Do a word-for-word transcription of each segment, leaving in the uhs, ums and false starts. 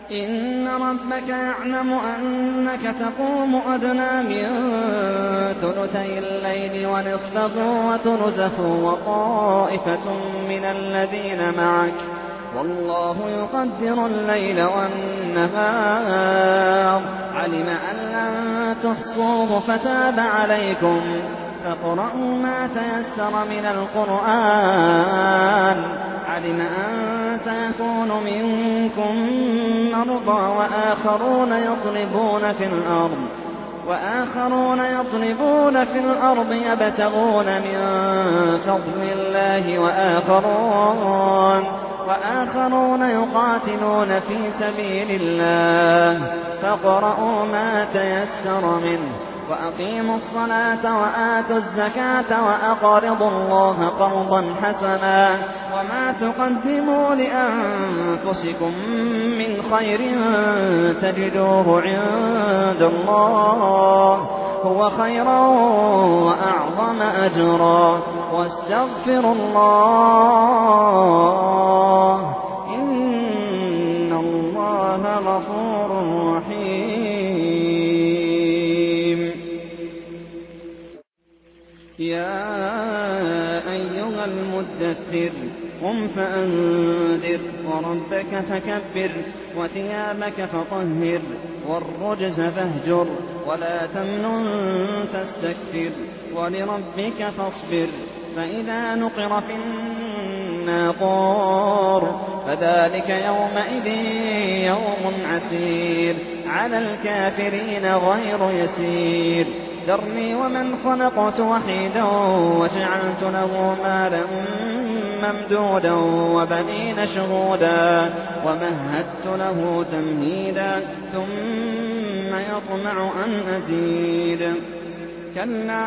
إن ربك يعلم أنك تقوم أدنى من ثلثي الليل ونصفه وثلثه وطائفة من الذين معك والله يقدر الليل والنهار علم أن لن تحصوه فتاب عليكم فاقرؤوا ما تيسر من القرآن علم أن سيكون منكم مرضى وآخرون يضربون في الأرض وآخرون يضربون في الأرض يبتغون من فضل الله وآخرون وآخرون يقاتلون في سبيل الله فاقرؤوا ما تيسر منه وأقيموا الصلاة وآتوا الزكاة وأقرضوا الله قرضا حسنا وما تقدموا لأنفسكم من خير تجدوه عند الله هو خيرا وأعظم أجرا واستغفروا الله إن الله غفور رحيم. يا أيها المدثر قم فأنذر وربك فكبر وثيابك فطهر والرجز فاهجر ولا تمنن تستكثر ولربك فاصبر فإذا نقر في الناقور فذلك يومئذ يوم عسير على الكافرين غير يسير ذرني ومن خلقت وحيدا وجعلت له مالا ممدودا وبنين شهودا ومهدت له تمهيدا ثم يطمع أن أزيد كلا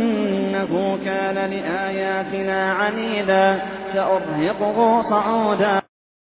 إنه كان لآياتنا عنيدا سأرهقه صعودا